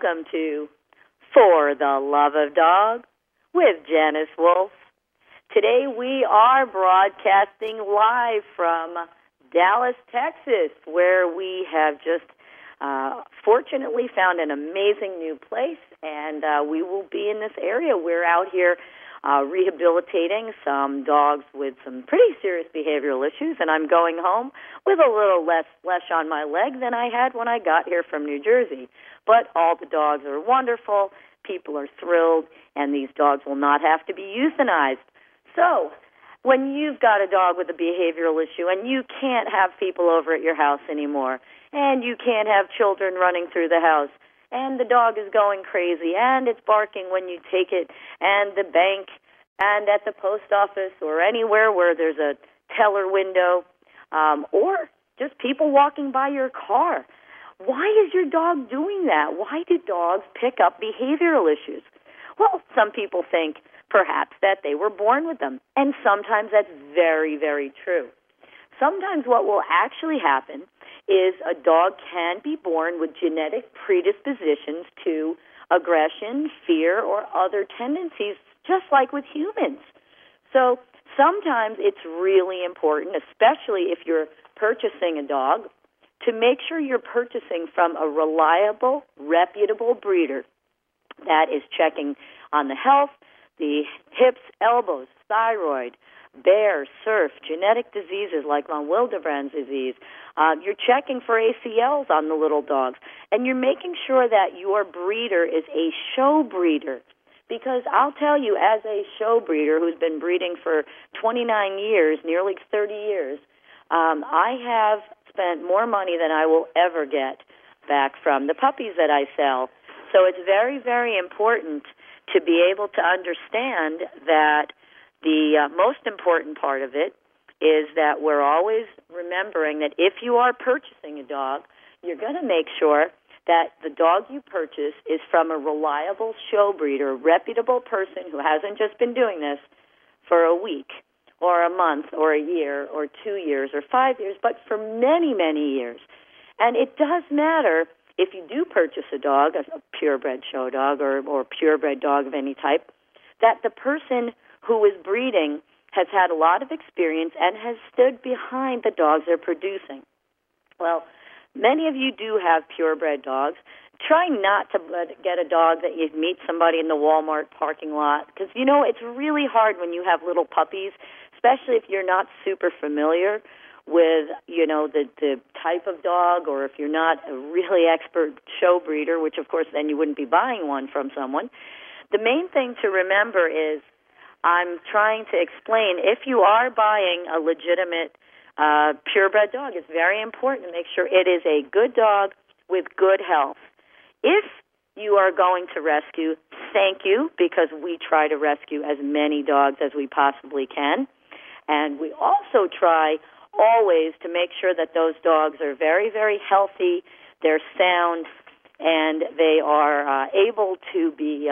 welcome to For the Love of Dog with Janice Wolf. Today we are broadcasting live from Dallas, Texas, where we have just fortunately found an amazing new place, and we will be in this area. We're out here rehabilitating some dogs with some pretty serious behavioral issues, and I'm going home with a little less flesh on my leg than I had when I got here from New Jersey. But all the dogs are wonderful, people are thrilled, and these dogs will not have to be euthanized. So, when you've got a dog with a behavioral issue and you can't have people over at your house anymore, and you can't have children running through the house, and the dog is going crazy, and it's barking when you take it, and the bank, and at the post office, or anywhere where there's a teller window, or just people walking by your car. Why is your dog doing that? Why do dogs pick up behavioral issues? Well, some people think perhaps that they were born with them, and sometimes that's very, very true. Sometimes what will actually happen is a dog can be born with genetic predispositions to aggression, fear, or other tendencies, just like with humans. So sometimes it's really important, especially if you're purchasing a dog, to make sure you're purchasing from a reliable, reputable breeder that is checking on the health, the hips, elbows, thyroid, bear, surf, genetic diseases like von Willebrand's disease. You're checking for ACLs on the little dogs, and you're making sure that your breeder is a show breeder. Because I'll tell you, as a show breeder who's been breeding for 29 years, nearly 30 years, I have spent more money than I will ever get back from the puppies that I sell. So it's very, very important to be able to understand that the most important part of it is that we're always remembering that if you are purchasing a dog, you're going to make sure that the dog you purchase is from a reliable show breeder, reputable person who hasn't just been doing this for a week or a month or a year or 2 years or 5 years, but for many, many years. And it does matter if you do purchase a dog, a purebred show dog or purebred dog of any type, that the person who is breeding has had a lot of experience and has stood behind the dogs they're producing. Well, many of you do have purebred dogs. Try not to get a dog that you meet somebody in the Walmart parking lot, because, you know, it's really hard when you have little puppies, especially if you're not super familiar with, you know, the type of dog, or if you're not a really expert show breeder, which, of course, then you wouldn't be buying one from someone. The main thing to remember is I'm trying to explain, if you are buying a legitimate purebred dog, it's very important to make sure it is a good dog with good health. If you are going to rescue, thank you, because we try to rescue as many dogs as we possibly can. And we also try always to make sure that those dogs are very, very healthy, they're sound, and they are able to be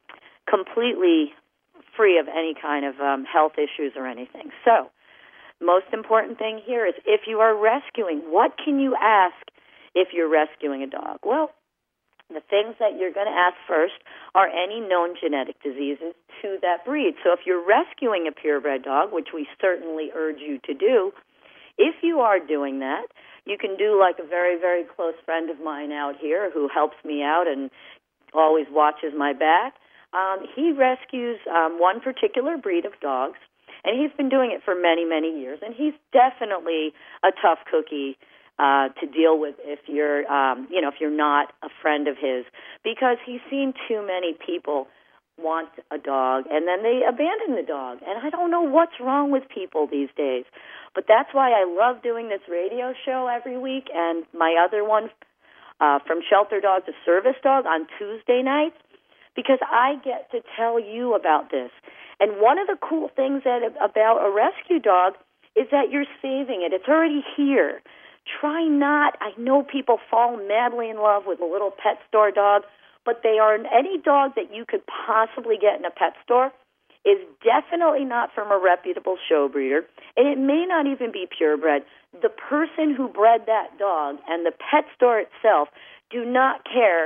completely free of any kind of health issues or anything. So, most important thing here is if you are rescuing, what can you ask if you're rescuing a dog? Well, the things that you're going to ask first are any known genetic diseases to that breed. So if you're rescuing a purebred dog, which we certainly urge you to do, if you are doing that, you can do like a very, very close friend of mine out here who helps me out and always watches my back. He rescues one particular breed of dogs, and he's been doing it for many, many years, and he's definitely a tough cookie to deal with if you're, if you're not a friend of his, because he's seen too many people want a dog, and then they abandon the dog. And I don't know what's wrong with people these days. But that's why I love doing this radio show every week, and my other one, From Shelter Dog to Service Dog, on Tuesday nights, because I get to tell you about this. And one of the cool things about a rescue dog is that you're saving it. It's already here. Try not, I know people fall madly in love with a little pet store dog, but they are any dog that you could possibly get in a pet store is definitely not from a reputable show breeder, and it may not even be purebred. The person who bred that dog and the pet store itself do not care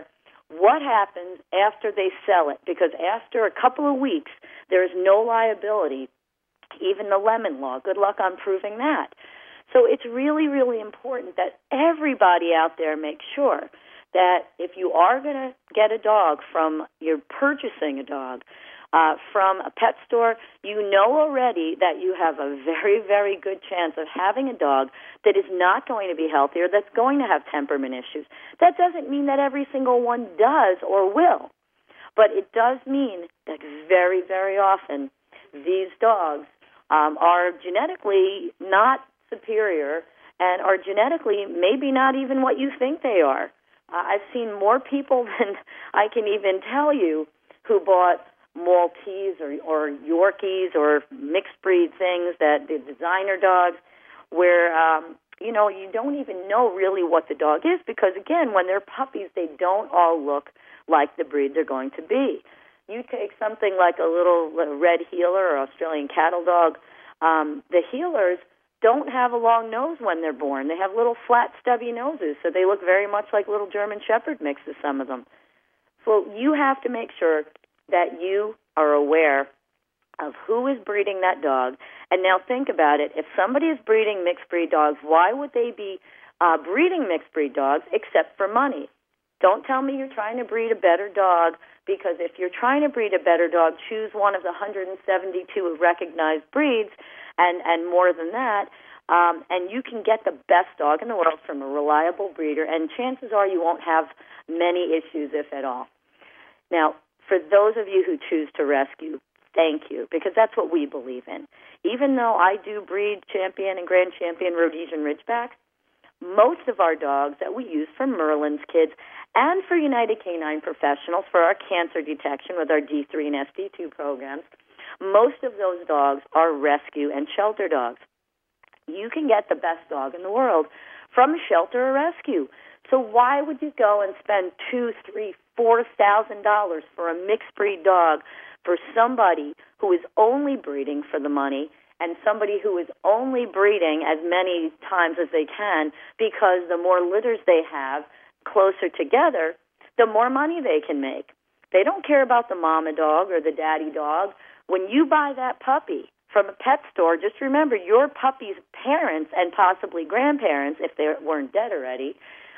what happens after they sell it, because after a couple of weeks, there is no liability, even the Lemon Law. Good luck on proving that. So it's really, really important that everybody out there make sure that if you are going to get a dog you're purchasing a dog from a pet store, you know already that you have a very, very good chance of having a dog that is not going to be healthy or that's going to have temperament issues. That doesn't mean that every single one does or will, but it does mean that very, very often these dogs are genetically not superior and are genetically maybe not even what you think they are. I've seen more people than I can even tell you who bought Maltese or Yorkies or mixed breed things, that the designer dogs, where you don't even know really what the dog is, because again, when they're puppies, they don't all look like the breed they're going to be. You take something like a little red heeler or Australian cattle dog, the heelers don't have a long nose when they're born. They have little flat, stubby noses, so they look very much like little German Shepherd mixes, some of them. So you have to make sure that you are aware of who is breeding that dog. And now think about it. If somebody is breeding mixed breed dogs, why would they be breeding mixed breed dogs except for money? Don't tell me you're trying to breed a better dog, because if you're trying to breed a better dog, choose one of the 172 recognized breeds and more than that, and you can get the best dog in the world from a reliable breeder, and chances are you won't have many issues, if at all. Now, for those of you who choose to rescue, thank you, because that's what we believe in. Even though I do breed champion and grand champion Rhodesian Ridgebacks, most of our dogs that we use for Merlin's Kids and for United Canine Professionals for our cancer detection with our D3 and SD2 programs, most of those dogs are rescue and shelter dogs. You can get the best dog in the world from a shelter or rescue. So why would you go and spend $2,000, $3,000, $4,000 for a mixed breed dog for somebody who is only breeding for the money, and somebody who is only breeding as many times as they can, because the more litters they have closer together, the more money they can make? They don't care about the mama dog or the daddy dog. When you buy that puppy from a pet store, just remember your puppy's parents and possibly grandparents, if they weren't dead already,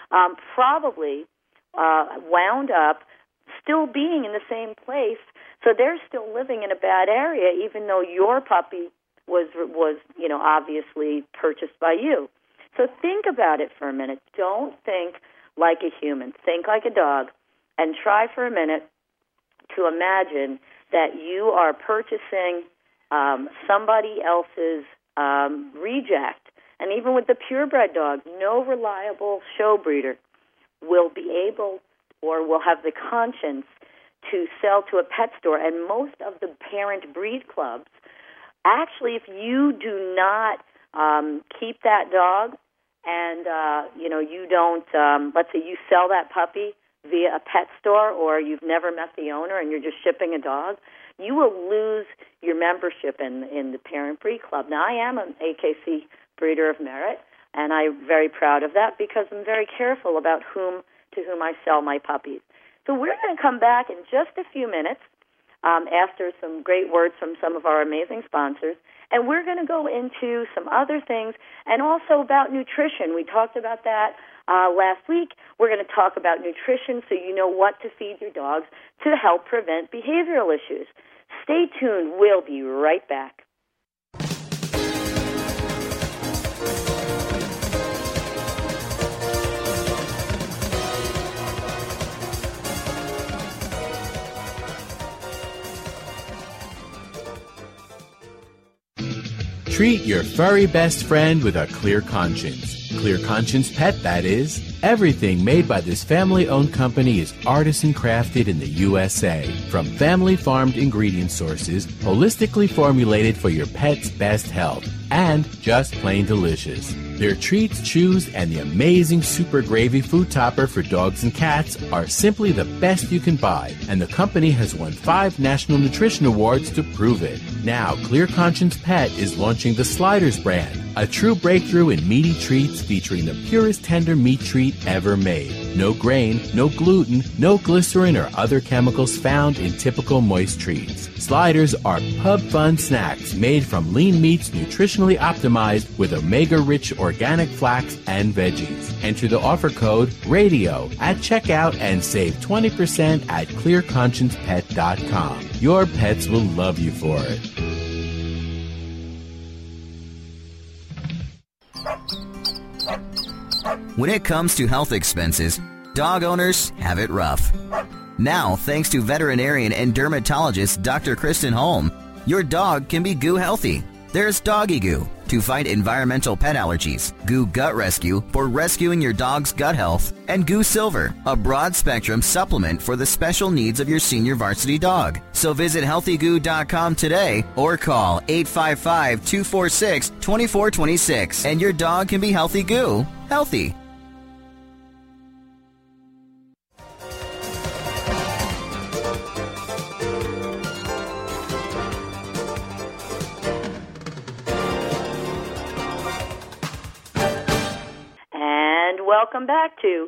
probably wound up still being in the same place. So they're still living in a bad area, even though your puppy was obviously purchased by you. So think about it for a minute. Don't think like a human. Think like a dog, and try for a minute to imagine that you are purchasing somebody else's reject. And even with the purebred dogs, no reliable show breeder will be able or will have the conscience to sell to a pet store. And most of the parent breed clubs, actually, if you do not keep that dog and, you don't, let's say you sell that puppy via a pet store, or you've never met the owner and you're just shipping a dog, you will lose your membership in the parent breed club. Now, I am an AKC breeder of merit, and I'm very proud of that, because I'm very careful about to whom I sell my puppies. So we're going to come back in just a few minutes after some great words from some of our amazing sponsors, and we're going to go into some other things, and also about nutrition. We talked about that last week. We're going to talk about nutrition so you know what to feed your dogs to help prevent behavioral issues. Stay tuned. We'll be right back. Treat your furry best friend with a clear conscience. Clear Conscience Pet, that is. Everything made by this family-owned company is artisan crafted in the USA. From family-farmed ingredient sources, holistically formulated for your pet's best health, and just plain delicious. Their treats, chews, and the amazing Super Gravy food topper for dogs and cats are simply the best you can buy, and the company has won 5 National Nutrition Awards to prove it. Now, Clear Conscience Pet is launching the Sliders brand, A true breakthrough in meaty treats featuring the purest tender meat treat ever made. No grain, no gluten, no glycerin or other chemicals found in typical moist treats. Sliders are pub fun snacks made from lean meats nutritionally optimized with omega-rich organic flax and veggies. Enter the offer code RADIO at checkout and save 20% at clearconsciencepet.com. Your pets will love you for it. When it comes to health expenses, dog owners have it rough. Now, thanks to veterinarian and dermatologist Dr. Kristen Holm, your dog can be goo healthy. There's Doggy Goo to fight environmental pet allergies, Goo Gut Rescue for rescuing your dog's gut health, and Goo Silver, a broad-spectrum supplement for the special needs of your senior varsity dog. So visit healthygoo.com today or call 855-246-2426 and your dog can be healthy goo, healthy. Welcome back to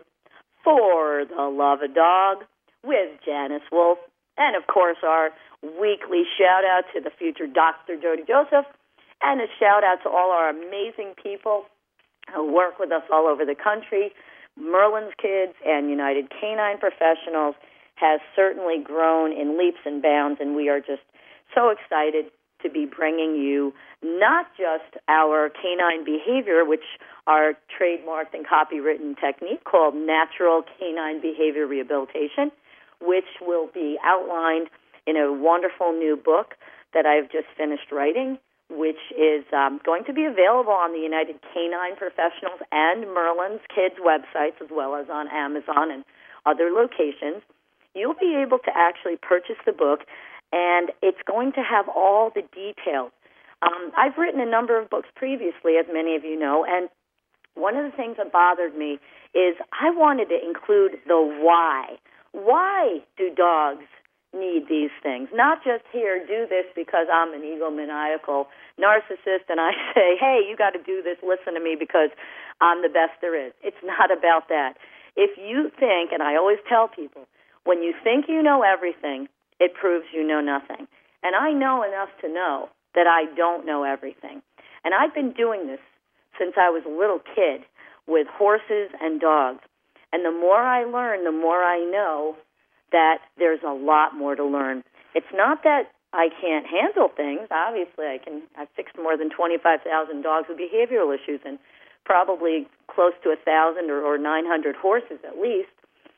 For the Love of Dog with Janice Wolf. And, of course, our weekly shout-out to the future Dr. Jody Joseph, and a shout-out to all our amazing people who work with us all over the country. Merlin's Kids and United Canine Professionals has certainly grown in leaps and bounds, and we are just so excited to be bringing you not just our canine behavior, which our trademarked and copywritten technique called Natural Canine Behavior Rehabilitation, which will be outlined in a wonderful new book that I've just finished writing, which is going to be available on the United Canine Professionals and Merlin's Kids websites, as well as on Amazon and other locations. You'll be able to actually purchase the book, and it's going to have all the details. I've written a number of books previously, as many of you know, and one of the things that bothered me is I wanted to include the why. Why do dogs need these things? Not just here, do this because I'm an egomaniacal narcissist and I say, hey, you got to do this, listen to me because I'm the best there is. It's not about that. If you think, and I always tell people, when you think you know everything, it proves you know nothing. And I know enough to know that I don't know everything. And I've been doing this since I was a little kid with horses and dogs. And the more I learn, the more I know that there's a lot more to learn. It's not that I can't handle things. Obviously, I've fixed more than 25,000 dogs with behavioral issues and probably close to 1,000 or 900 horses at least.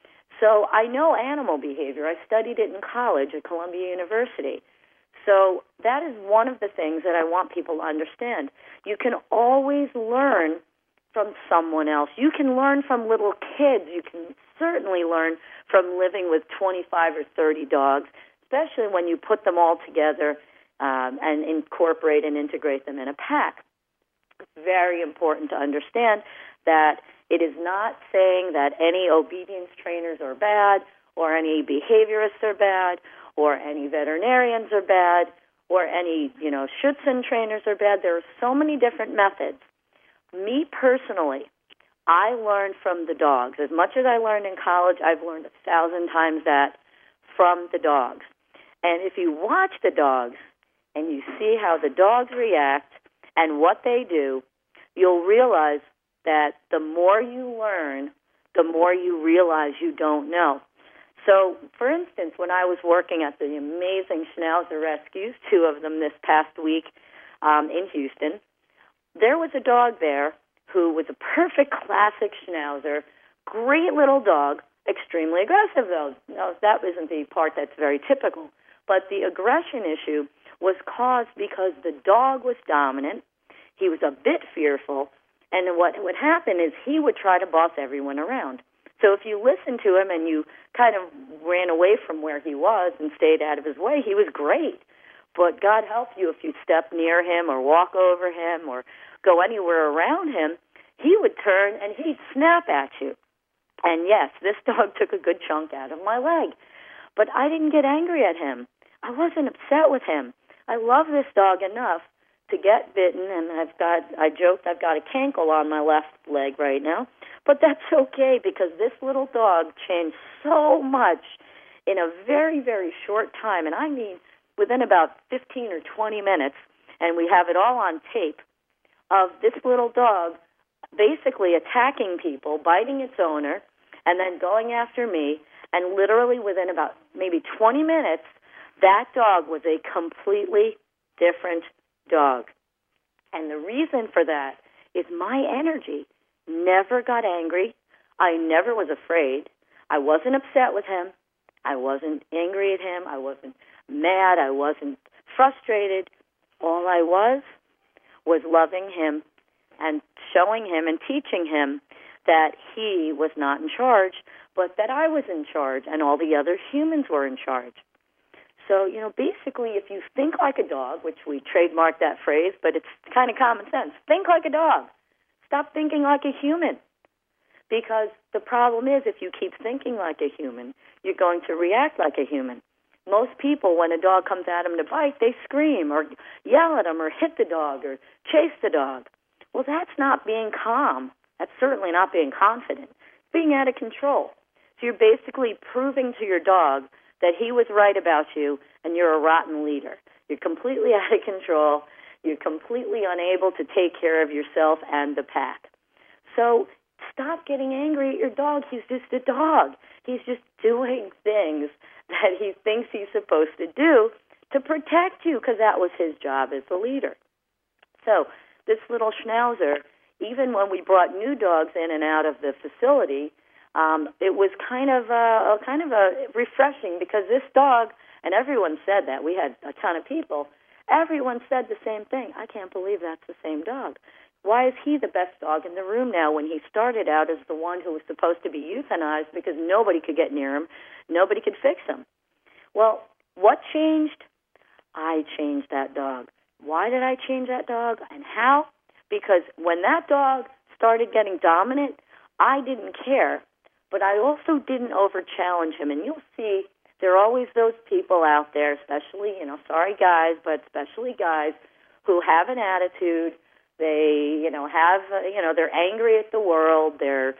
So I know animal behavior. I studied it in college at Columbia University. So that is one of the things that I want people to understand. You can always learn from someone else. You can learn from little kids. You can certainly learn from living with 25 or 30 dogs, especially when you put them all together and incorporate and integrate them in a pack. It's very important to understand that it is not saying that any obedience trainers are bad or any behaviorists are bad or any veterinarians are bad or any, Schutzhund trainers are bad. There are so many different methods. Me personally, I learned from the dogs. As much as I learned in college, I've learned 1,000 times that from the dogs. And if you watch the dogs and you see how the dogs react and what they do, you'll realize that the more you learn, the more you realize you don't know. So, for instance, when I was working at the amazing Schnauzer Rescues, 2 of them this past week in Houston, there was a dog there who was a perfect classic Schnauzer, great little dog, extremely aggressive, though. No, that isn't the part that's very typical. But the aggression issue was caused because the dog was dominant, he was a bit fearful, and what would happen is he would try to boss everyone around. So if you listened to him and you kind of ran away from where he was and stayed out of his way, he was great. But God help you if you step near him or walk over him or go anywhere around him, he would turn and he'd snap at you. And yes, this dog took a good chunk out of my leg. But I didn't get angry at him. I wasn't upset with him. I love this dog enough to get bitten, and I joked I've got a cankle on my left leg right now, but that's okay because this little dog changed so much in a very, very short time, and I mean within about 15 or 20 minutes, and we have it all on tape, of this little dog basically attacking people, biting its owner, and then going after me, and literally within about maybe 20 minutes, that dog was a completely different dog. And the reason for that is my energy never got angry. I never was afraid. I wasn't upset with him. I wasn't angry at him. I wasn't mad. I wasn't frustrated. All I was loving him and showing him and teaching him that he was not in charge, but that I was in charge and all the other humans were in charge. So, basically, if you think like a dog, which we trademarked that phrase, but it's kind of common sense, think like a dog. Stop thinking like a human. Because the problem is, if you keep thinking like a human, you're going to react like a human. Most people, when a dog comes at them to bite, they scream or yell at them or hit the dog or chase the dog. Well, that's not being calm. That's certainly not being confident. It's being out of control. So you're basically proving to your dog that he was right about you and you're a rotten leader. You're completely out of control. You're completely unable to take care of yourself and the pack. So stop getting angry at your dog. He's just a dog. He's just doing things that he thinks he's supposed to do to protect you because that was his job as the leader. So this little schnauzer, even when we brought new dogs in and out of the facility, it was kind of a refreshing because this dog, and everyone said that. We had a ton of people. Everyone said the same thing. I can't believe that's the same dog. Why is he the best dog in the room now when he started out as the one who was supposed to be euthanized because nobody could get near him, nobody could fix him? Well, what changed? I changed that dog. Why did I change that dog and how? Because when that dog started getting dominant, I didn't care, but I also didn't over-challenge him. And you'll see there are always those people out there, especially, sorry guys, but especially guys who have an attitude. They, they're angry at the world. They're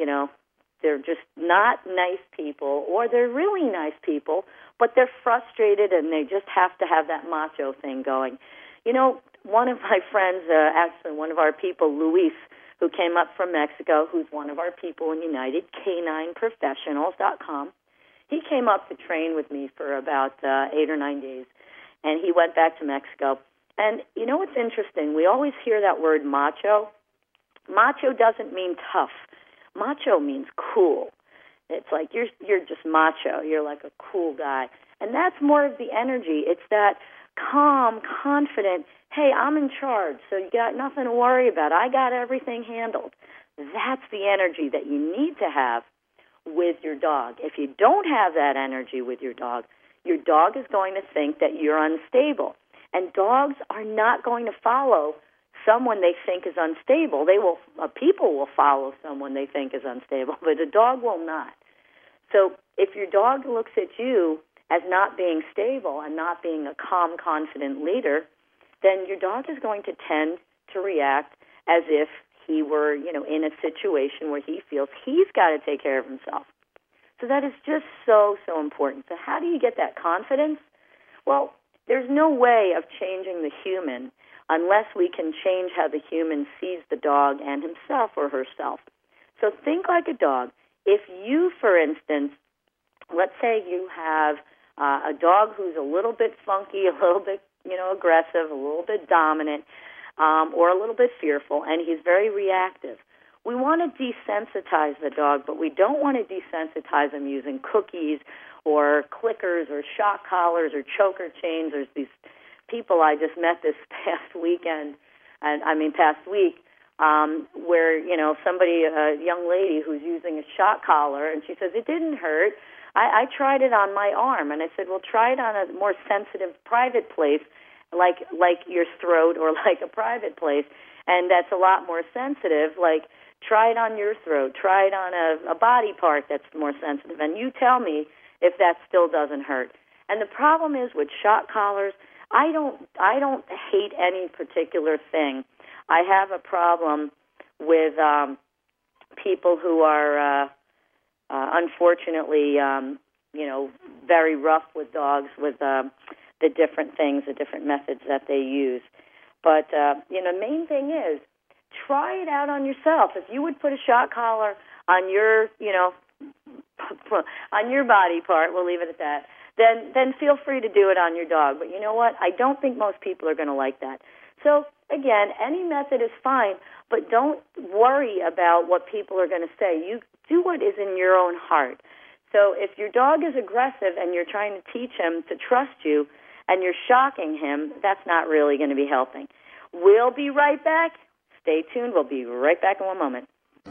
just not nice people, or they're really nice people, but they're frustrated and they just have to have that macho thing going. One of my friends, actually one of our people, Luis, who came up from Mexico, who's one of our people in United, K9Professionals.com, he came up to train with me for about 8 or 9 days, and he went back to Mexico. And you know what's interesting? We always hear that word macho. Macho doesn't mean tough. Macho means cool. It's like you're just macho. You're like a cool guy. And that's more of the energy. It's that calm, confident, hey, I'm in charge, so you got nothing to worry about. I got everything handled. That's the energy that you need to have with your dog. If you don't have that energy with your dog is going to think that you're unstable. And dogs are not going to follow someone they think is unstable. People will follow someone they think is unstable, but a dog will not. So if your dog looks at you as not being stable and not being a calm, confident leader, then your dog is going to tend to react as if he were, in a situation where he feels he's got to take care of himself. So that is just so, so important. So how do you get that confidence? Well, there's no way of changing the human unless we can change how the human sees the dog and himself or herself. So think like a dog. If you, for instance, let's say you have a dog who's a little bit funky, a little bit, aggressive, a little bit dominant, or a little bit fearful, and he's very reactive. We want to desensitize the dog, but we don't want to desensitize him using cookies or clickers or shock collars or choker chains. There's these people I just met this past week, where, somebody, a young lady who's using a shock collar, and she says, it didn't hurt. I tried it on my arm, and I said, well, try it on a more sensitive private place, like your throat or like a private place, and that's a lot more sensitive. Like, try it on your throat. Try it on a body part that's more sensitive, and you tell me if that still doesn't hurt. And the problem is with shock collars, I don't hate any particular thing. I have a problem with people who are unfortunately, very rough with dogs with the different things, the different methods that they use. But, the main thing is try it out on yourself. If you would put a shock collar on your, on your body part, we'll leave it at that, then feel free to do it on your dog. But you know what? I don't think most people are going to like that. So, again, any method is fine, but don't worry about what people are going to say. You do what is in your own heart. So if your dog is aggressive and you're trying to teach him to trust you and you're shocking him, that's not really going to be helping. We'll be right back. Stay tuned. We'll be right back in one moment.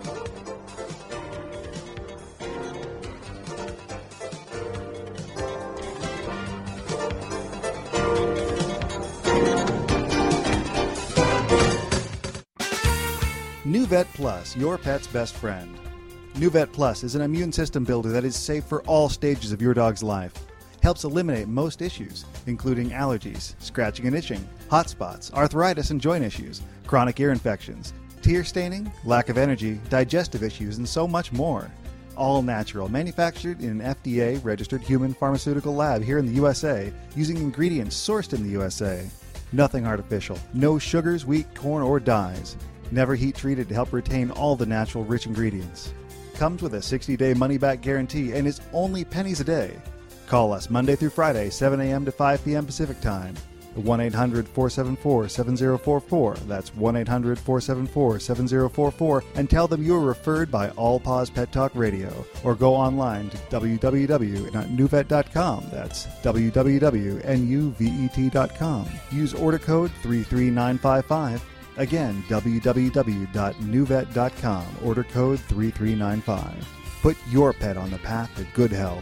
NuVet Plus, your pet's best friend. NuVet Plus is an immune system builder that is safe for all stages of your dog's life. Helps eliminate most issues, including allergies, scratching and itching, hot spots, arthritis and joint issues, chronic ear infections, tear staining, lack of energy, digestive issues, and so much more. All natural, manufactured in an FDA-registered human pharmaceutical lab here in the USA, using ingredients sourced in the USA. Nothing artificial, no sugars, wheat, corn, or dyes. Never heat treated to help retain all the natural rich ingredients. Comes with a 60-day money-back guarantee and is only pennies a day. Call us Monday through Friday, 7 a.m. to 5 p.m. Pacific Time. 1-800-474-7044. That's 1-800-474-7044. And tell them you were referred by All Paws Pet Talk Radio. Or go online to www.nuvet.com. That's www.nuvet.com. Use order code 33955. Again, www.nuvet.com. Order code 3395. Put your pet on the path to good health.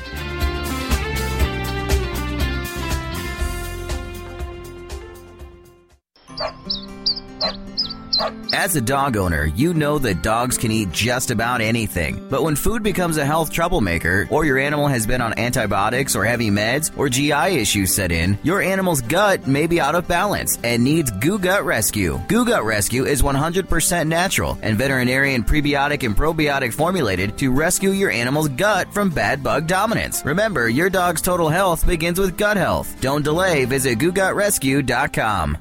As a dog owner, you know that dogs can eat just about anything. But when food becomes a health troublemaker, or your animal has been on antibiotics or heavy meds, or GI issues set in, your animal's gut may be out of balance and needs Goo Gut Rescue. Goo Gut Rescue is 100% natural and veterinarian prebiotic and probiotic formulated to rescue your animal's gut from bad bug dominance. Remember, your dog's total health begins with gut health. Don't delay. Visit GooGutRescue.com.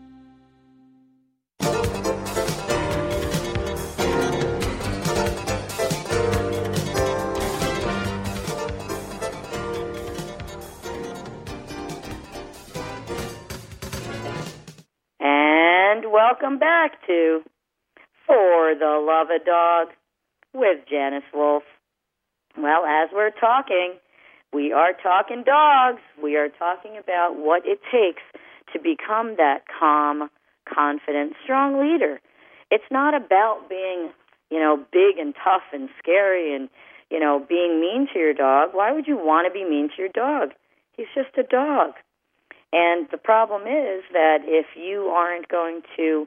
Welcome back to For the Love of Dog with Janice Wolf. Well, as we're talking, we are talking dogs. We are talking about what it takes to become that calm, confident, strong leader. It's not about being, big and tough and scary and, being mean to your dog. Why would you want to be mean to your dog? He's just a dog. And the problem is that if you aren't going to,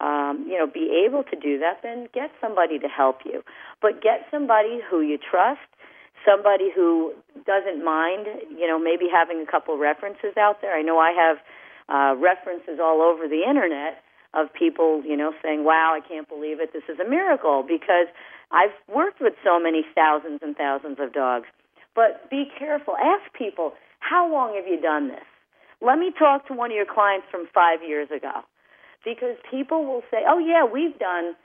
be able to do that, then get somebody to help you. But get somebody who you trust, somebody who doesn't mind, maybe having a couple references out there. I know I have references all over the Internet of people, saying, wow, I can't believe it. This is a miracle, because I've worked with so many thousands and thousands of dogs. But be careful. Ask people, how long have you done this? Let me talk to one of your clients from 5 years ago, because people will say, "Oh yeah, we've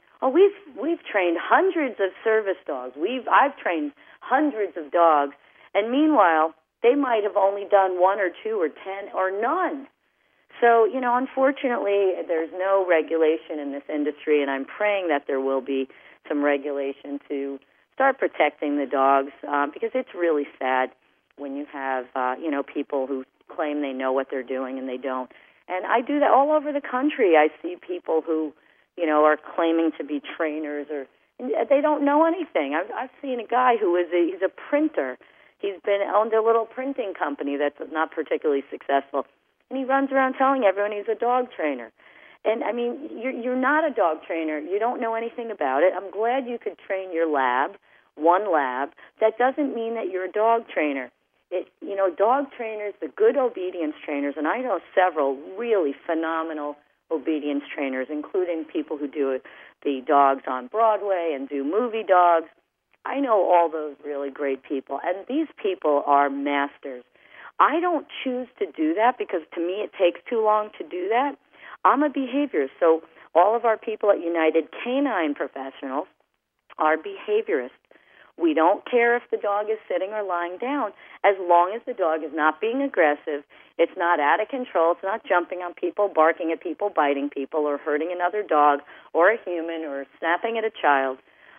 trained hundreds of service dogs. I've trained hundreds of dogs," and meanwhile they might have only done 1 or 2 or 10 or none. So unfortunately, there's no regulation in this industry, and I'm praying that there will be some regulation to start protecting the dogs, because it's really sad when you have people who claim they know what they're doing and they don't. And I do that all over the country. I see people who, are claiming to be trainers, or they don't know anything. I've seen a guy he's a printer. He's owned a little printing company that's not particularly successful, and he runs around telling everyone he's a dog trainer. And I mean, you're not a dog trainer. You don't know anything about it. I'm glad you could train your lab, one lab. That doesn't mean that you're a dog trainer. dog trainers, the good obedience trainers, and I know several really phenomenal obedience trainers, including people who do the dogs on Broadway and do movie dogs. I know all those really great people, and these people are masters. I don't choose to do that because, to me, it takes too long to do that. I'm a behaviorist, so all of our people at United Canine Professionals are behaviorists. We don't care if the dog is sitting or lying down, as long as the dog is not being aggressive, it's not out of control, it's not jumping on people, barking at people, biting people, or hurting another dog or a human, or snapping at a child,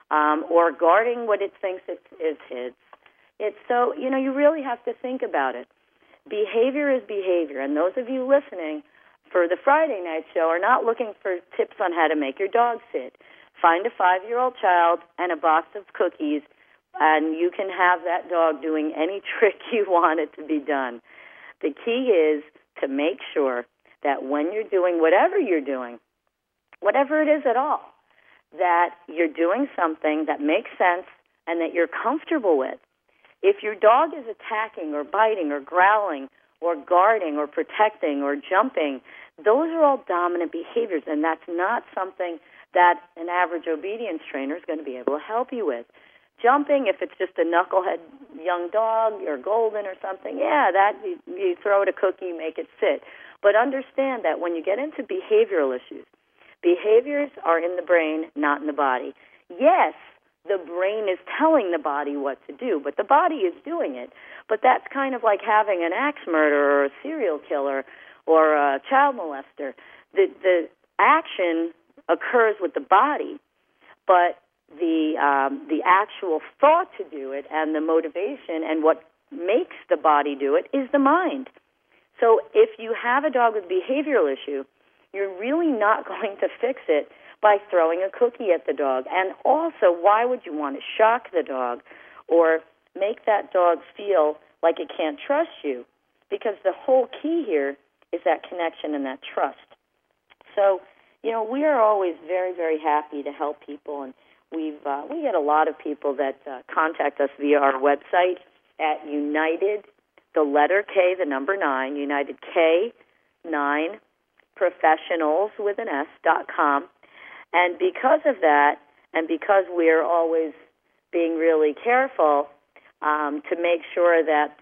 or guarding what it thinks is his. It's so, you really have to think about it. Behavior is behavior, and those of you listening for the Friday night show are not looking for tips on how to make your dog sit. Find a 5-year-old child and a box of cookies, and you can have that dog doing any trick you want it to be done. The key is to make sure that when you're doing whatever you're doing, whatever it is at all, that you're doing something that makes sense and that you're comfortable with. If your dog is attacking or biting or growling or guarding or protecting or jumping, those are all dominant behaviors, and that's not something that an average obedience trainer is going to be able to help you with. Jumping, if it's just a knucklehead young dog or golden or something, that you throw it a cookie, make it sit. But understand that when you get into behavioral issues, behaviors are in the brain, not in the body. Yes, the brain is telling the body what to do, but the body is doing it. But that's kind of like having an axe murderer or a serial killer or a child molester. The action occurs with the body, but the actual thought to do it and the motivation and what makes the body do it is the mind. So if you have a dog with a behavioral issue, you're really not going to fix it by throwing a cookie at the dog. And also, why would you want to shock the dog or make that dog feel like it can't trust you? Because the whole key here is that connection and that trust. So, we are always very, very happy to help people, and we get a lot of people that contact us via our website at United, the letter K, the number 9, United K9 Professionals with an S.com. And because of that, and because we're always being really careful to make sure that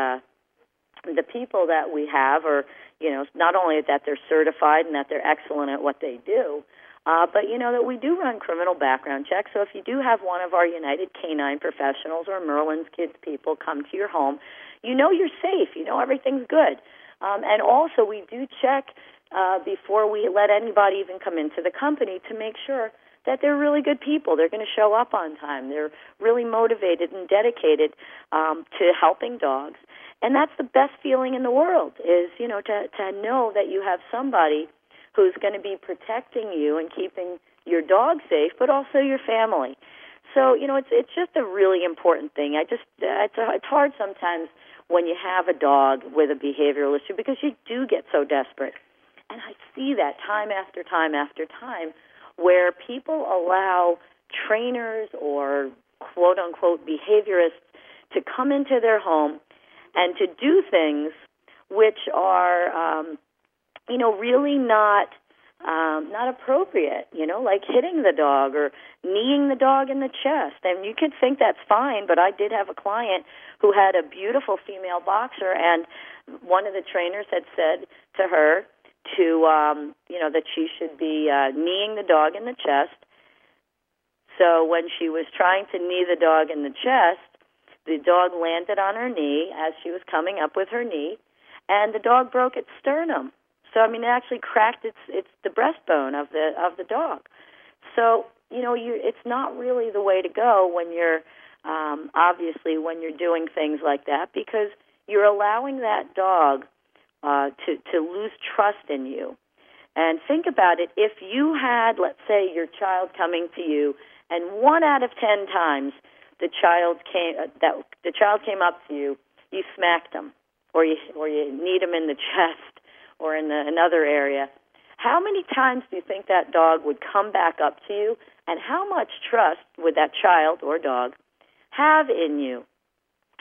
the people that we have are, not only that they're certified and that they're excellent at what they do, but that we do run criminal background checks. So if you do have one of our United Canine Professionals or Merlin's Kids people come to your home, you're safe. Everything's good. And also we do check before we let anybody even come into the company to make sure that they're really good people. They're going to show up on time. They're really motivated and dedicated to helping dogs. And that's the best feeling in the world is, to know that you have somebody who's going to be protecting you and keeping your dog safe, but also your family. So, it's just a really important thing. It's hard sometimes when you have a dog with a behavioral issue because you do get so desperate. And I see that time after time after time where people allow trainers or quote-unquote behaviorists to come into their home and to do things which are, really not appropriate, like hitting the dog or kneeing the dog in the chest. And you could think that's fine, but I did have a client who had a beautiful female boxer, and one of the trainers had said to her that she should be kneeing the dog in the chest. So when she was trying to knee the dog in the chest, the dog landed on her knee as she was coming up with her knee, and the dog broke its sternum. So it actually cracked it's the breastbone of the dog. So it's not really the way to go when you're obviously when you're doing things like that, because you're allowing that dog to lose trust in you. And think about it. If you had, let's say, your child coming to you, and 1 out of 10 times the child came up to you, you smacked him, or you kneed him in the chest or in another area. How many times do you think that dog would come back up to you, and how much trust would that child or dog have in you?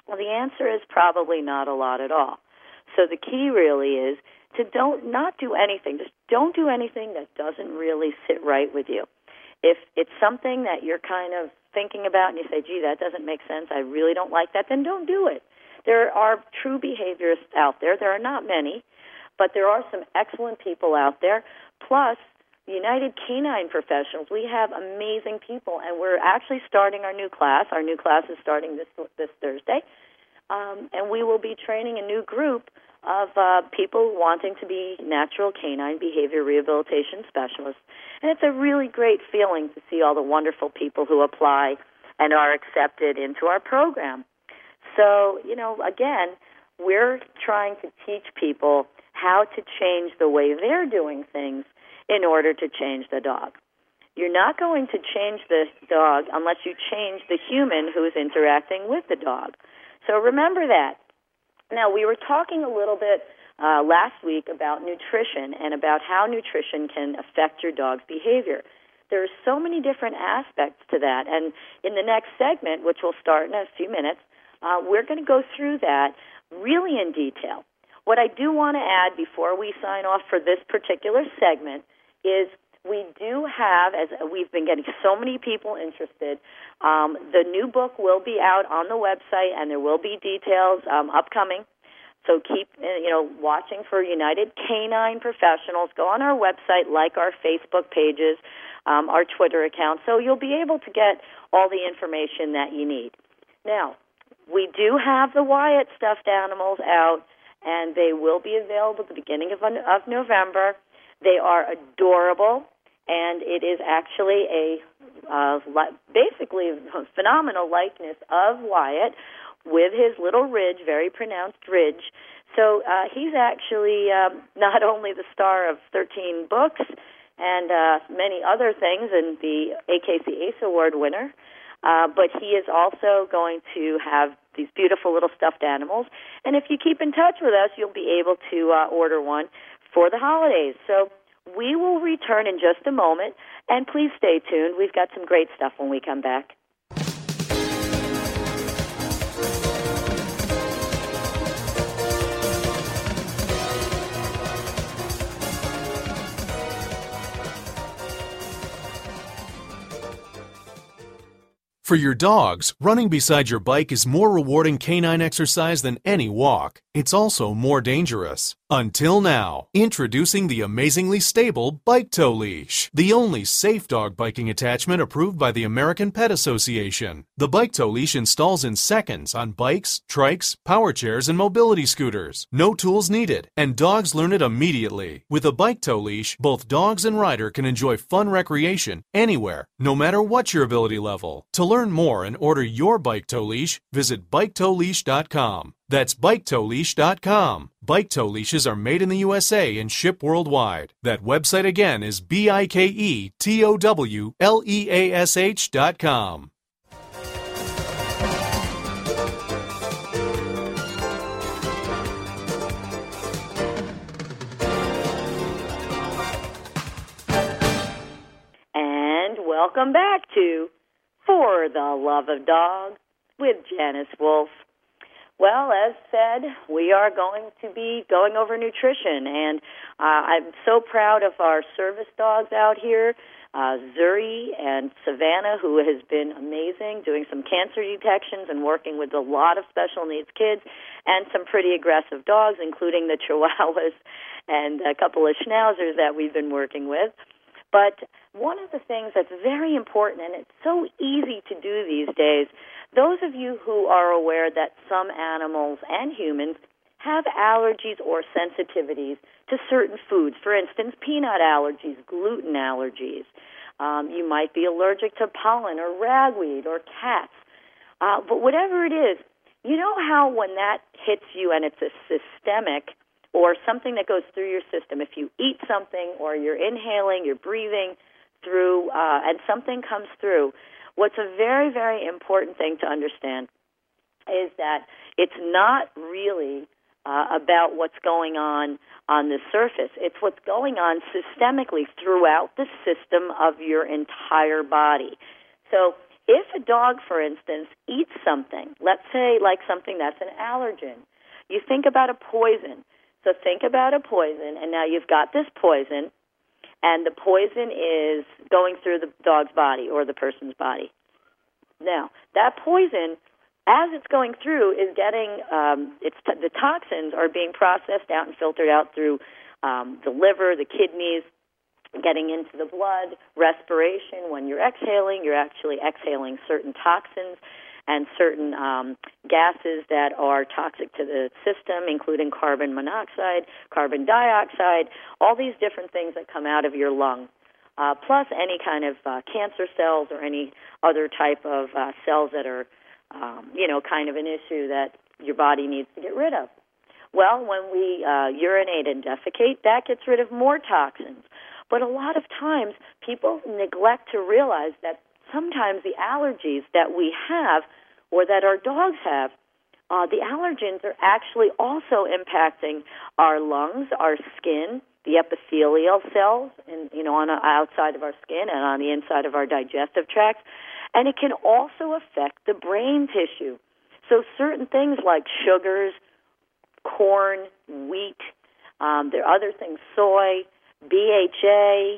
Well, the answer is probably not a lot at all. So the key really is to not do anything. Just don't do anything that doesn't really sit right with you. If it's something that you're kind of thinking about and you say, gee, that doesn't make sense, I really don't like that, then don't do it. There are true behaviorists out there. There are not many, but there are some excellent people out there. Plus, United Canine Professionals, we have amazing people, and we're actually starting our new class. Our new class is starting this Thursday, and we will be training a new group of people wanting to be natural canine behavior rehabilitation specialists. And it's a really great feeling to see all the wonderful people who apply and are accepted into our program. So, again, we're trying to teach people how to change the way they're doing things in order to change the dog. You're not going to change the dog unless you change the human who's interacting with the dog. So remember that. Now, we were talking a little bit last week about nutrition and about how nutrition can affect your dog's behavior. There are so many different aspects to that, and in the next segment, which will start in a few minutes, we're going to go through that really in detail. What I do want to add before we sign off for this particular segment is we do have, as we've been getting so many people interested, the new book will be out on the website, and there will be details upcoming. So keep, watching for United Canine Professionals. Go on our website, like our Facebook pages, our Twitter account, so you'll be able to get all the information that you need. Now, we do have the Wyatt stuffed animals out, and they will be available at the beginning of November. They are adorable, and it is actually basically a phenomenal likeness of Wyatt with his little ridge, very pronounced ridge. So he's actually not only the star of 13 books and many other things and the AKC Ace Award winner, but he is also going to have these beautiful little stuffed animals. And if you keep in touch with us, you'll be able to order one for the holidays. So we will return in just a moment, and please stay tuned. We've got some great stuff when we come back. For your dogs, running beside your bike is more rewarding canine exercise than any walk. It's also more dangerous. Until now, introducing the amazingly stable Bike Tow Leash, the only safe dog biking attachment approved by the American Pet Association. The Bike Tow Leash installs in seconds on bikes, trikes, power chairs, and mobility scooters. No tools needed, and dogs learn it immediately. With a Bike Tow Leash, both dogs and rider can enjoy fun recreation anywhere, no matter what your ability level. To learn more and order your Bike Tow Leash, visit BikeTowLeash.com. That's BikeTowLeash.com. Bike Tow Leashes are made in the USA and ship worldwide. That website again is BikeTowLeash.com. And welcome back to For the Love of Dogs with Janice Wolf. Well, as said, we are going to be going over nutrition, and I'm so proud of our service dogs out here, Zuri and Savannah, who has been amazing, doing some cancer detections and working with a lot of special needs kids, and some pretty aggressive dogs, including the Chihuahuas and a couple of Schnauzers that we've been working with. But one of the things that's very important, and it's so easy to do these days, those of you who are aware that some animals and humans have allergies or sensitivities to certain foods, for instance, peanut allergies, gluten allergies. You might be allergic to pollen or ragweed or cats. But whatever it is, you know how when that hits you and it's a systemic or something that goes through your system, if you eat something or you're inhaling, you're breathing through, and something comes through, what's a very, very important thing to understand is that it's not really about what's going on the surface. It's what's going on systemically throughout the system of your entire body. So if a dog, for instance, eats something, let's say like something that's an allergen, you think about a poison. So think about a poison, and now you've got this poison, and the poison is going through the dog's body or the person's body. Now, that poison, as it's going through, is getting, the toxins are being processed out and filtered out through the liver, the kidneys, getting into the blood, respiration. When you're actually exhaling certain toxins and certain gases that are toxic to the system, including carbon monoxide, carbon dioxide, all these different things that come out of your lung, plus any kind of cancer cells or any other type of cells that are, kind of an issue that your body needs to get rid of. Well, when we urinate and defecate, that gets rid of more toxins. But a lot of times, people neglect to realize that sometimes the allergies that we have or that our dogs have, the allergens are actually also impacting our lungs, our skin, the epithelial cells, and on the outside of our skin and on the inside of our digestive tract, and it can also affect the brain tissue. So certain things like sugars, corn, wheat, there are other things, soy, BHA,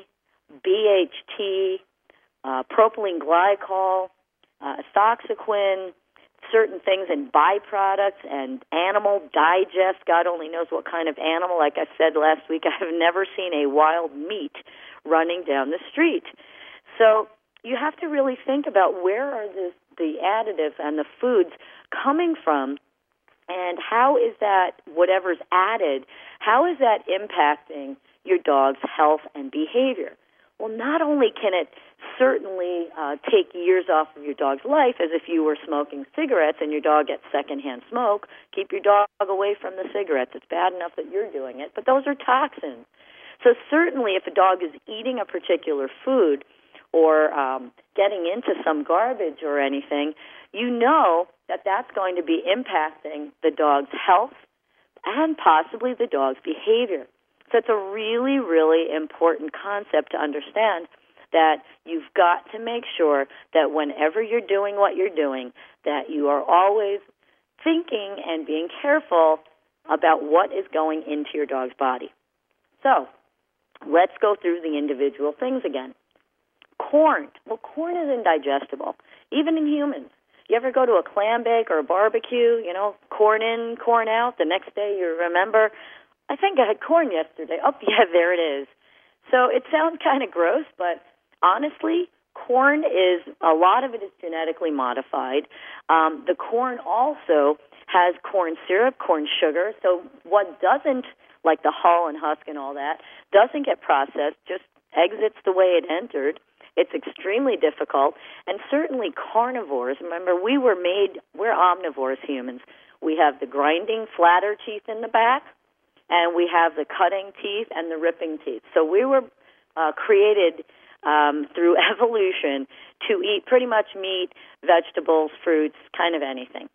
BHT, propylene glycol, ethoxyquin, certain things in byproducts and animal digest. God only knows what kind of animal. Like I said last week, I have never seen a wild meat running down the street. So you have to really think about where are the additives and the foods coming from, and how is that, whatever's added, how is that impacting your dog's health and behavior? Well, not only can it certainly take years off of your dog's life, as if you were smoking cigarettes and your dog gets secondhand smoke, keep your dog away from the cigarettes. It's bad enough that you're doing it, but those are toxins. So certainly if a dog is eating a particular food or getting into some garbage or anything, you know that that's going to be impacting the dog's health and possibly the dog's behavior. So it's a really, really important concept to understand, that you've got to make sure that whenever you're doing what you're doing, that you are always thinking and being careful about what is going into your dog's body. So let's go through the individual things again. Corn. Well, corn is indigestible, even in humans. You ever go to a clam bake or a barbecue, corn in, corn out, the next day you remember, I think I had corn yesterday. Oh, yeah, there it is. So it sounds kind of gross, but honestly, corn is, a lot of it is genetically modified. The corn also has corn syrup, corn sugar. So what doesn't, like the hull and husk and all that, doesn't get processed, just exits the way it entered. It's extremely difficult. And certainly carnivores, remember, we're omnivores, humans. We have the grinding, flatter teeth in the back, and we have the cutting teeth and the ripping teeth. So we were created through evolution to eat pretty much meat, vegetables, fruits, kind of anything.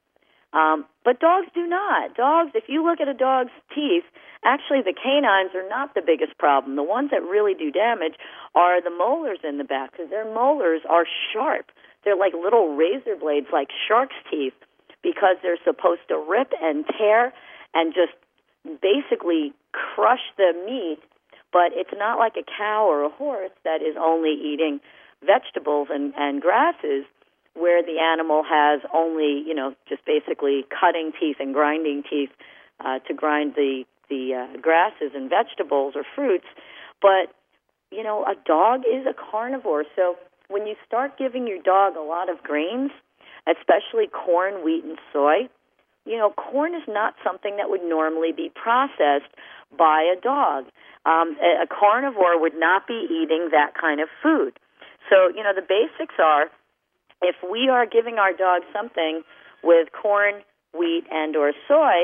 But dogs do not. Dogs, if you look at a dog's teeth, actually the canines are not the biggest problem. The ones that really do damage are the molars in the back, because their molars are sharp. They're like little razor blades, like shark's teeth, because they're supposed to rip and tear and just basically crush the meat. But it's not like a cow or a horse that is only eating vegetables and grasses, where the animal has only, just basically cutting teeth and grinding teeth to grind the grasses and vegetables or fruits. But, a dog is a carnivore. So when you start giving your dog a lot of grains, especially corn, wheat, and soy, corn is not something that would normally be processed by a dog. A carnivore would not be eating that kind of food. So, the basics are, if we are giving our dog something with corn, wheat, and or soy,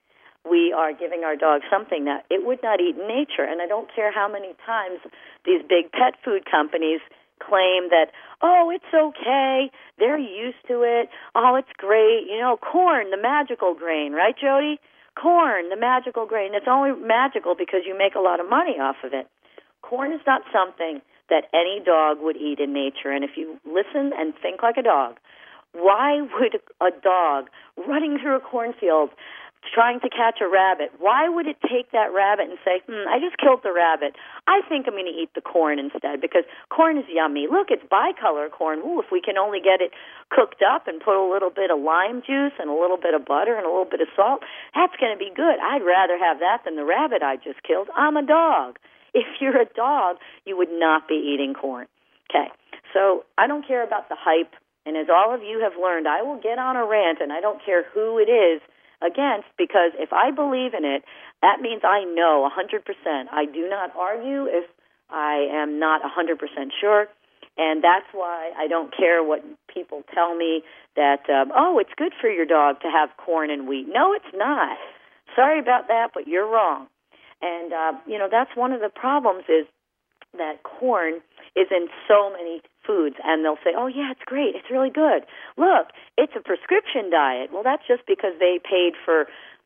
we are giving our dog something that it would not eat in nature. And I don't care how many times these big pet food companies claim that, oh, it's okay, they're used to it, oh, it's great, corn, the magical grain, right, Jody? Corn, the magical grain. It's only magical because you make a lot of money off of it. Corn is not something that any dog would eat in nature. And if you listen and think like a dog, why would a dog running through a cornfield trying to catch a rabbit, why would it take that rabbit and say, I just killed the rabbit. I think I'm going to eat the corn instead because corn is yummy. Look, it's bicolor corn. Ooh, if we can only get it cooked up and put a little bit of lime juice and a little bit of butter and a little bit of salt, that's going to be good. I'd rather have that than the rabbit I just killed. I'm a dog. If you're a dog, you would not be eating corn. Okay, so I don't care about the hype, and as all of you have learned, I will get on a rant, and I don't care who it is against, because if I believe in it, that means I know 100%. I do not argue if I am not 100% sure, and that's why I don't care what people tell me that, it's good for your dog to have corn and wheat. No, it's not. Sorry about that, but you're wrong. And, that's one of the problems is that corn is in so many foods, and they'll say, oh, yeah, it's great, it's really good. Look, it's a prescription diet. Well, that's just because they paid for,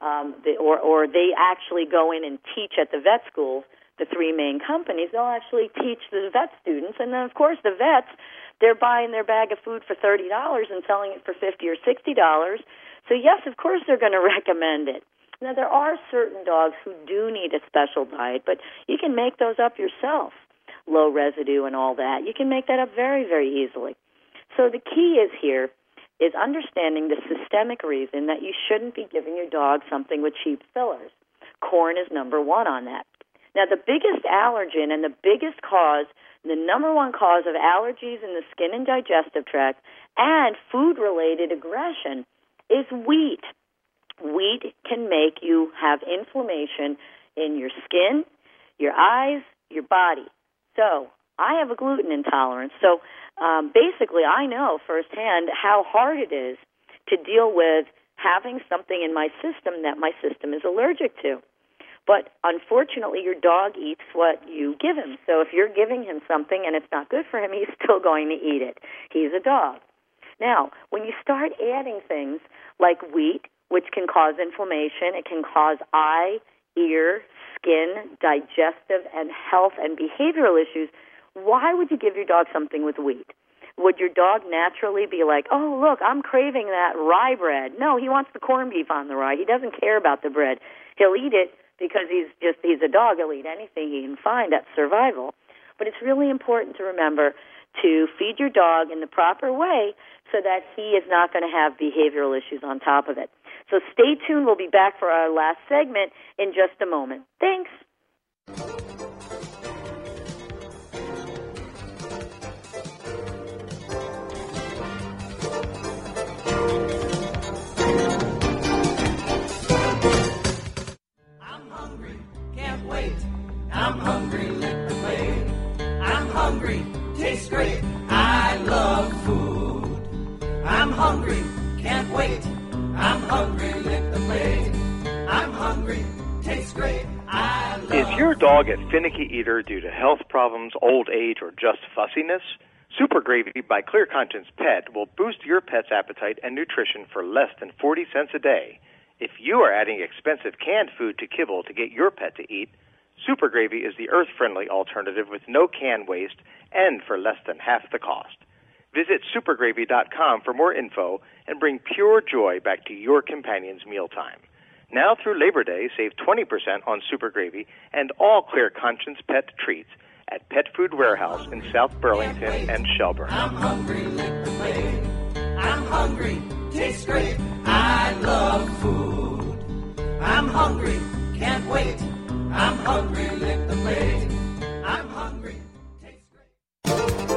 or they actually go in and teach at the vet schools, the three main companies. They'll actually teach the vet students, and then, of course, the vets, they're buying their bag of food for $30 and selling it for $50 or $60. So, yes, of course, they're going to recommend it. Now, there are certain dogs who do need a special diet, but you can make those up yourself. Low residue and all that. You can make that up very, very easily. So the key is here is understanding the systemic reason that you shouldn't be giving your dog something with cheap fillers. Corn is number one on that. Now, the biggest allergen and the biggest cause, the number one cause of allergies in the skin and digestive tract and food-related aggression is wheat. Wheat can make you have inflammation in your skin, your eyes, your body. So I have a gluten intolerance. So basically I know firsthand how hard it is to deal with having something in my system that my system is allergic to. But unfortunately, your dog eats what you give him. So if you're giving him something and it's not good for him, he's still going to eat it. He's a dog. Now, when you start adding things like wheat, which can cause inflammation, it can cause eye, ear, skin, digestive, and health and behavioral issues, why would you give your dog something with wheat? Would your dog naturally be like, oh, look, I'm craving that rye bread? No, he wants the corned beef on the rye. He doesn't care about the bread. He'll eat it because he's a dog. He'll eat anything he can find. That's survival. But it's really important to remember to feed your dog in the proper way so that he is not going to have behavioral issues on top of it. So stay tuned. We'll be back for our last segment in just a moment. Thanks. I'm hungry, can't wait. I'm hungry, lick the plate. I'm hungry, tastes great. I love food. I'm hungry, can't wait. I'm hungry, lick the plate. I'm hungry, tastes great. I love. Is your dog a finicky eater due to health problems, old age, or just fussiness? Super Gravy by Clear Conscience Pet will boost your pet's appetite and nutrition for less than 40 cents a day. If you are adding expensive canned food to kibble to get your pet to eat, Super Gravy is the earth-friendly alternative with no can waste and for less than half the cost. Visit supergravy.com for more info and bring pure joy back to your companion's mealtime. Now through Labor Day, save 20% on Super Gravy and all Clear Conscience Pet treats at Pet Food Warehouse in South Burlington and Shelburne. I'm hungry, lick the plate. I'm hungry, tastes great. I love food. I'm hungry, can't wait. I'm hungry, lick the plate. I'm hungry, tastes great.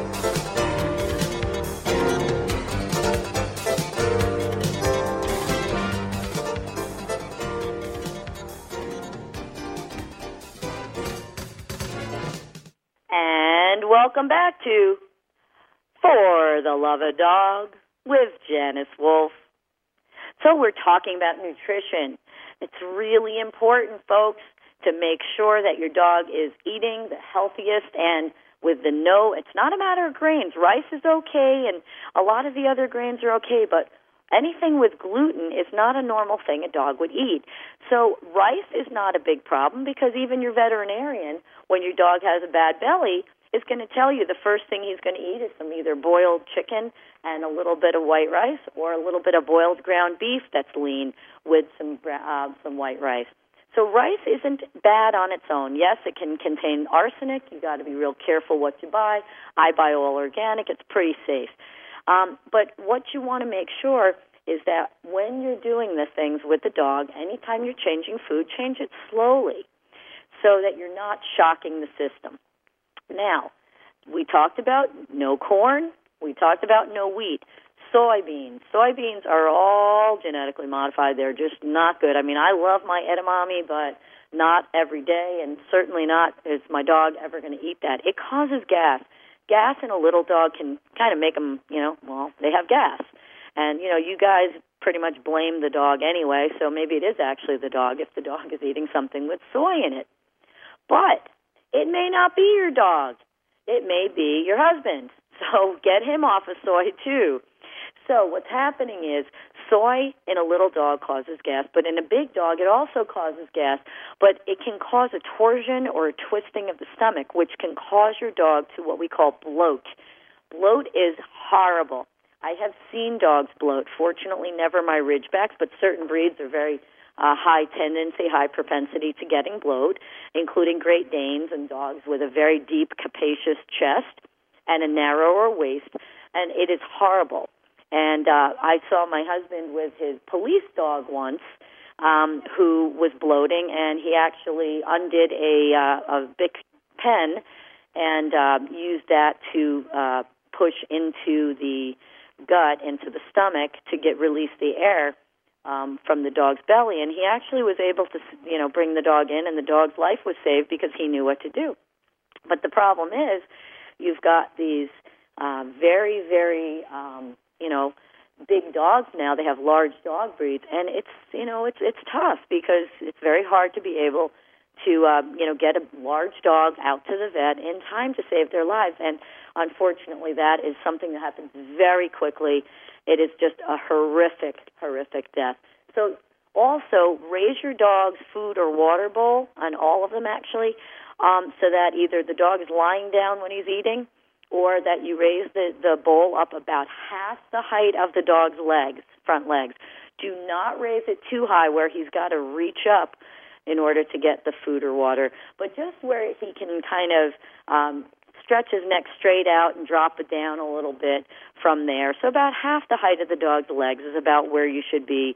And welcome back to For the Love of Dog with Janice Wolf. So we're talking about nutrition. It's really important, folks, to make sure that your dog is eating the healthiest and with it's not a matter of grains. Rice is okay and a lot of the other grains are okay, but anything with gluten is not a normal thing a dog would eat. So rice is not a big problem because even your veterinarian, when your dog has a bad belly, is going to tell you the first thing he's going to eat is some either boiled chicken and a little bit of white rice, or a little bit of boiled ground beef that's lean with some white rice. So rice isn't bad on its own. Yes, it can contain arsenic. You got to be real careful what you buy. I buy all organic. It's pretty safe. But what you want to make sure is that when you're doing the things with the dog, anytime you're changing food, change it slowly so that you're not shocking the system. Now, we talked about no corn. We talked about no wheat. Soybeans. Soybeans are all genetically modified. They're just not good. I mean, I love my edamame, but not every day, and certainly not is my dog ever going to eat that. It causes gas. Gas in a little dog can kind of make them, they have gas. And, you guys pretty much blame the dog anyway, so maybe it is actually the dog if the dog is eating something with soy in it. But it may not be your dog. It may be your husband. So get him off of soy, too. So what's happening is soy in a little dog causes gas, but in a big dog it also causes gas, but it can cause a torsion or a twisting of the stomach, which can cause your dog to what we call bloat. Bloat is horrible. I have seen dogs bloat. Fortunately, never my Ridgebacks, but certain breeds are very high tendency, high propensity to getting bloat, including Great Danes and dogs with a very deep, capacious chest and a narrower waist, and it is horrible. And I saw my husband with his police dog once who was bloating, and he actually undid a big pen and used that to push into the gut, into the stomach, to release the air from the dog's belly. And he actually was able to, bring the dog in, and the dog's life was saved because he knew what to do. But the problem is you've got these very, very big dogs now. They have large dog breeds, and it's tough because it's very hard to be able to get a large dog out to the vet in time to save their lives. And unfortunately, that is something that happens very quickly. It is just a horrific, horrific death. So also raise your dog's food or water bowl, on all of them actually, so that either the dog is lying down when he's eating, or that you raise the bowl up about half the height of the dog's legs, front legs. Do not raise it too high where he's got to reach up in order to get the food or water, but just where he can kind of stretch his neck straight out and drop it down a little bit from there. So about half the height of the dog's legs is about where you should be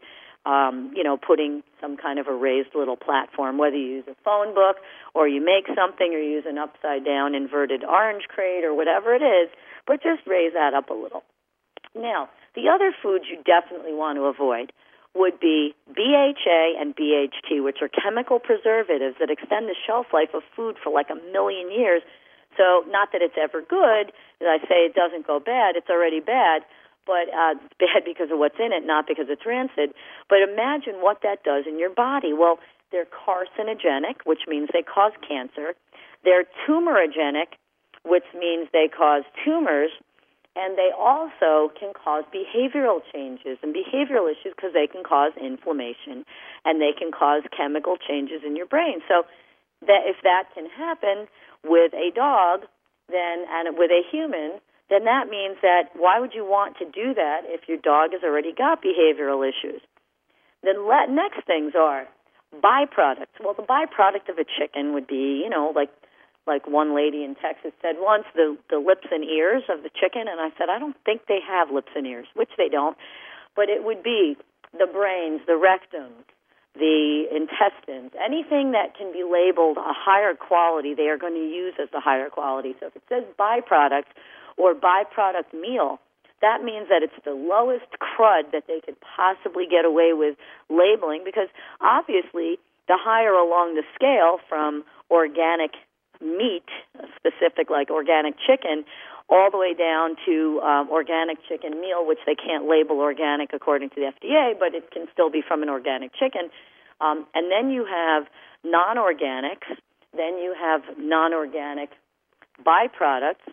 putting some kind of a raised little platform, whether you use a phone book or you make something or you use an upside-down inverted orange crate or whatever it is, but just raise that up a little. Now, the other foods you definitely want to avoid would be BHA and BHT, which are chemical preservatives that extend the shelf life of food for like 1 million years. So not that it's ever good. As I say, it doesn't go bad. It's already bad. But it's bad because of what's in it, not because it's rancid. But imagine what that does in your body. Well, they're carcinogenic, which means they cause cancer. They're tumorigenic, which means they cause tumors. And they also can cause behavioral changes and behavioral issues because they can cause inflammation and they can cause chemical changes in your brain. So that if that can happen with a dog and with a human, then that means that why would you want to do that if your dog has already got behavioral issues? Then next things are byproducts. Well, the byproduct of a chicken would be, like one lady in Texas said once, the lips and ears of the chicken. And I said, I don't think they have lips and ears, which they don't. But it would be the brains, the rectum, the intestines, anything that can be labeled a higher quality, they are going to use as the higher quality. So if it says byproduct or byproduct meal, that means that it's the lowest crud that they could possibly get away with labeling, because obviously the higher along the scale from organic meat, specific like organic chicken, all the way down to organic chicken meal, which they can't label organic according to the FDA, but it can still be from an organic chicken. And then you have non-organics, then you have non-organic byproducts,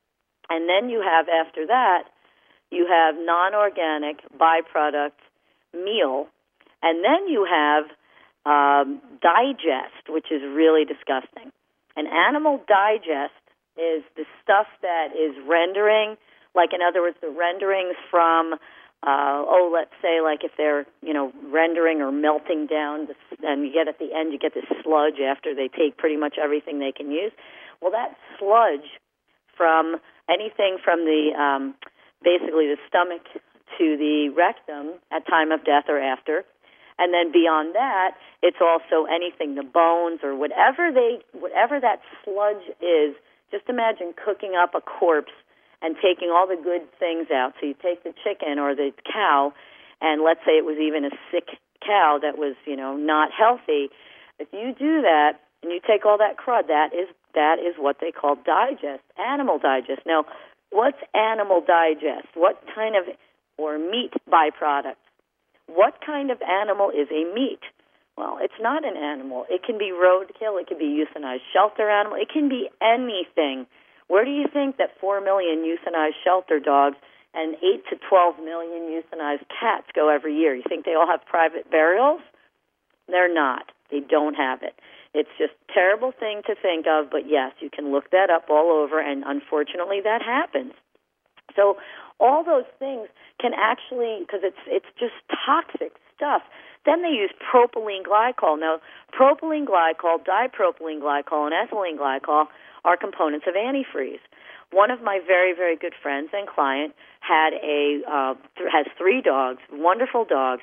and then you have, after that, you have non-organic byproduct meal, and then you have digest, which is really disgusting. An animal digest is the stuff that is rendering, like in other words, the renderings from, let's say like if they're, rendering or melting down, and you get at the end, you get this sludge after they take pretty much everything they can use. Well, that sludge from anything from the, basically the stomach to the rectum at time of death or after, and then beyond that, it's also anything, the bones or whatever that sludge is. Just imagine cooking up a corpse and taking all the good things out. So you take the chicken or the cow, and let's say it was even a sick cow that was, not healthy. If you do that and you take all that crud, that is what they call digest, animal digest. Now, what's animal digest? What kind of, or meat byproduct? What kind of animal is a meat? Well, it's not an animal. It can be roadkill. It can be euthanized shelter animal. It can be anything. Where do you think that 4 million euthanized shelter dogs and 8 to 12 million euthanized cats go every year? You think they all have private burials? They're not. They don't have it. It's just a terrible thing to think of, but yes, you can look that up all over, and unfortunately that happens. So all those things can actually, because it's just toxic stuff. Then they use propylene glycol. Now, propylene glycol, dipropylene glycol, and ethylene glycol are components of antifreeze. One of my very, very good friends and client has 3 dogs, wonderful dogs,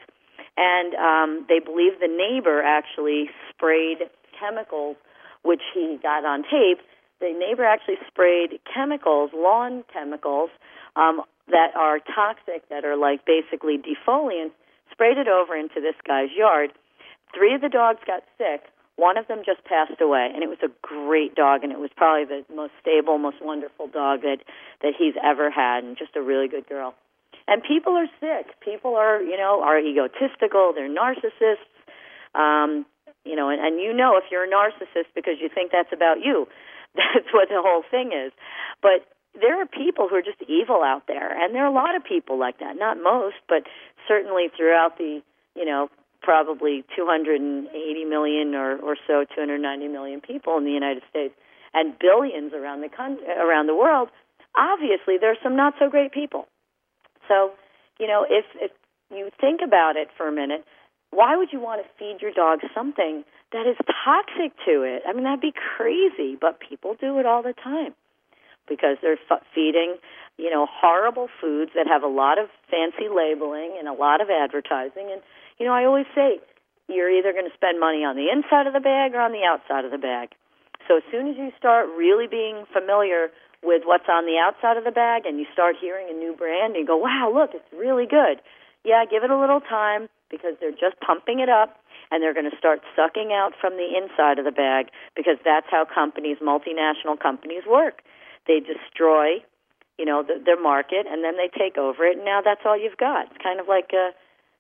and they believe the neighbor actually sprayed chemicals, which he got on tape. The neighbor actually sprayed chemicals, lawn chemicals, that are toxic, that are like basically defoliants, sprayed it over into this guy's yard. 3 of the dogs got sick. One of them just passed away, and it was a great dog, and it was probably the most stable, most wonderful dog that he's ever had, and just a really good girl. And people are sick. People are egotistical. They're narcissists. And if you're a narcissist because you think that's about you. That's what the whole thing is. But there are people who are just evil out there, and there are a lot of people like that. Not most, but certainly throughout the, probably 280 million or so, 290 million people in the United States, and billions around the world. Obviously, there are some not so great people. So, if you think about it for a minute, why would you want to feed your dog something that is toxic to it? I mean, that'd be crazy, but people do it all the time because they're feeding, horrible foods that have a lot of fancy labeling and a lot of advertising. And, I always say you're either going to spend money on the inside of the bag or on the outside of the bag. So as soon as you start really being familiar with what's on the outside of the bag and you start hearing a new brand and you go, wow, look, it's really good. Yeah, give it a little time because they're just pumping it up and they're going to start sucking out from the inside of the bag because that's how companies, multinational companies work. They destroy, their market and then they take over it and now that's all you've got. It's kind of like a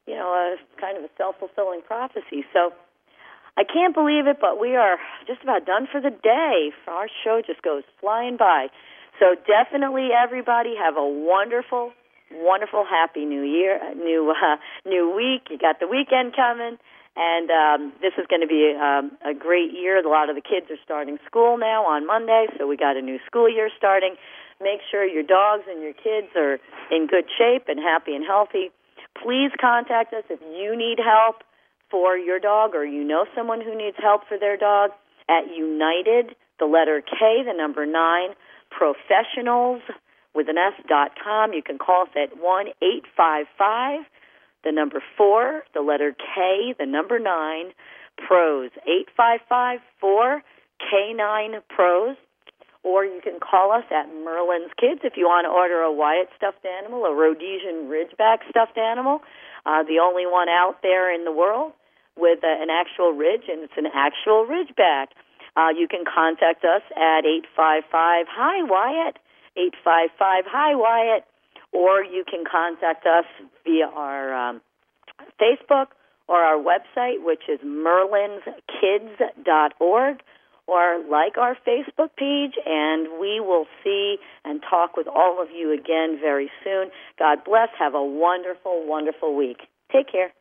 kind of a self-fulfilling prophecy. So I can't believe it, but we are just about done for the day. Our show just goes flying by. So definitely, everybody, have a wonderful, wonderful, happy New Year, new week. You got the weekend coming, and this is going to be a great year. A lot of the kids are starting school now on Monday, so we got a new school year starting. Make sure your dogs and your kids are in good shape and happy and healthy. Please contact us if you need help for your dog or you know someone who needs help for their dog at United, the letter K, the number 9, professionals with an S.com. You can call us at 1-855, the number 4, the letter K, the number 9, PROS, 855-4K9-PROS. Or you can call us at Merlin's Kids if you want to order a Wyatt stuffed animal, a Rhodesian Ridgeback stuffed animal, the only one out there in the world with an actual ridge, and it's an actual Ridgeback. You can contact us at 855-HI-WYATT, 855-HI-WYATT, or you can contact us via our Facebook or our website, which is merlinskids.org. Or like our Facebook page, and we will see and talk with all of you again very soon. God bless. Have a wonderful, wonderful week. Take care.